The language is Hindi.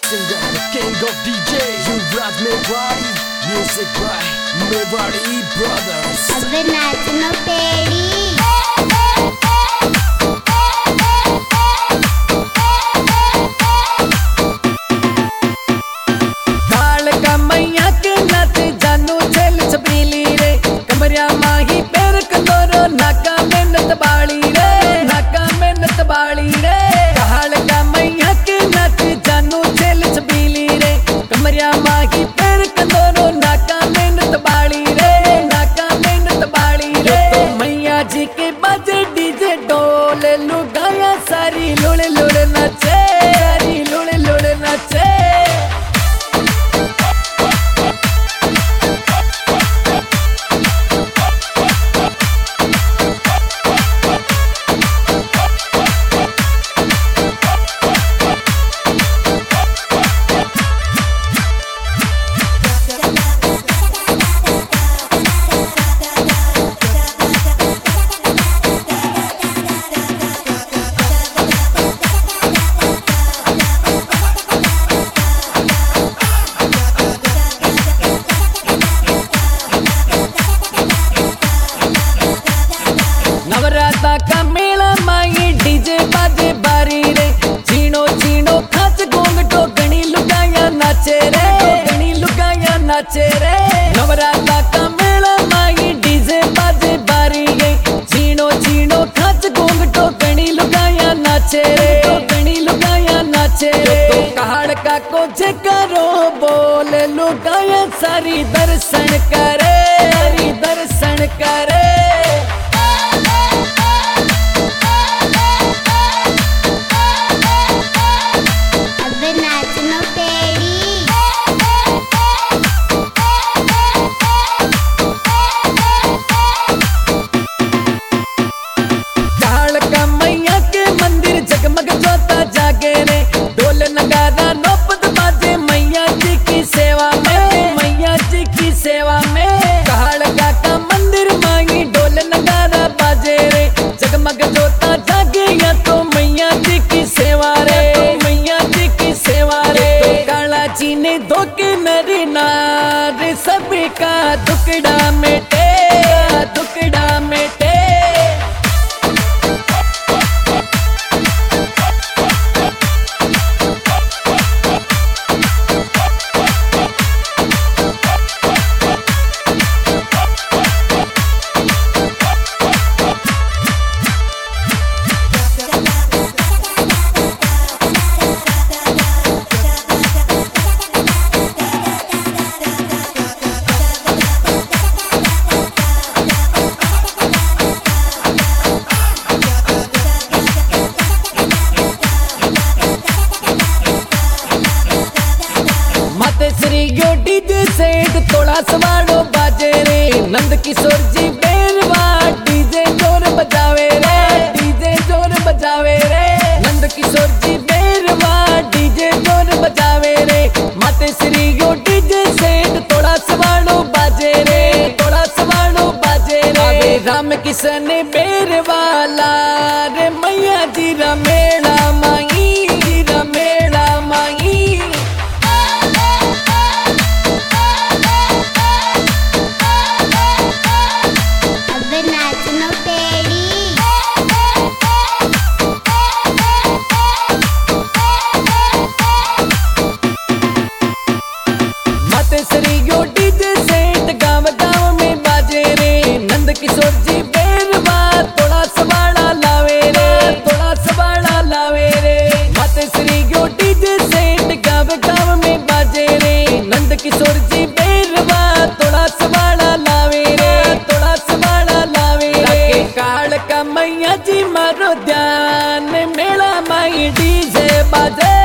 singer, the king of DJs, Yuvraj Mewari, music by Mewari Brothers. अब नाचनो पेड़ी लुगाया सारी लुड़ लुड़ नचे, सारी लुड़ लुड़ नचे। नवराता का मेला माई डीजे बाजे बारी रे, चीनो चीनो खाच घोंगटो गणी लुगाया नाचे रे, गणी लुगाया नाचे रे। नवराता का मेला माई डीजे बाजे बारी रे, चीनो चीनो खाच घोंगटो गणी लुगाया नाचे रे, गणी लुगाया नाचे रे। तो कहाड़ का कोच करो बोल लुगाया सारी दर्शन करे, सारी दर्शन करे। जगमग जोता जागे रे, ढोल नगारा नौबत बाजे मैया जी की सेवा में, मैया जी की सेवा में। कहाड़गा का मंदिर मांगी ढोल नगारा बाजे रे, जगमग जोता जागे या तो मैया जी की सेवा रे, मैया जी की सेवा रे। तो काला जी ने धोखे नरी नार सभी का दुकड़ा मिटे, दुकड़ा मिटे। श्री यो डीजे सेठ थोड़ा सवाड़ो बाजे रे, नंद किशोर जी बेरवा डीजे जोर बजावे रे, डीजे जोर बजावे रे। नंद किशोर जी बेरवा डीजे जोर बजावे रे, माते श्री यो डीजे सेठ थोड़ा सवाड़ो बाजे रे, थोड़ा सवाड़ो बाजे रे। राम किशन बेरवाला रे मैया जी रमेला माई, रमेला माई। श्री यो डीजे सेठ गाँव गाँव में बाजे रे, नंद किशोर जी बेरवा थोड़ा सवाड़ा लावे रे, थोड़ा सवाड़ा लावे रे। माते श्री यो डीजे सेठ गाँव गाँव में बाजे रे, नंद किशोर जी बेरवा थोड़ा सवाड़ा लावे रे, थोड़ा सवाड़ा लावे रे। काल का मैया जी मारो ध्यान मेला माई डीजे बाजे।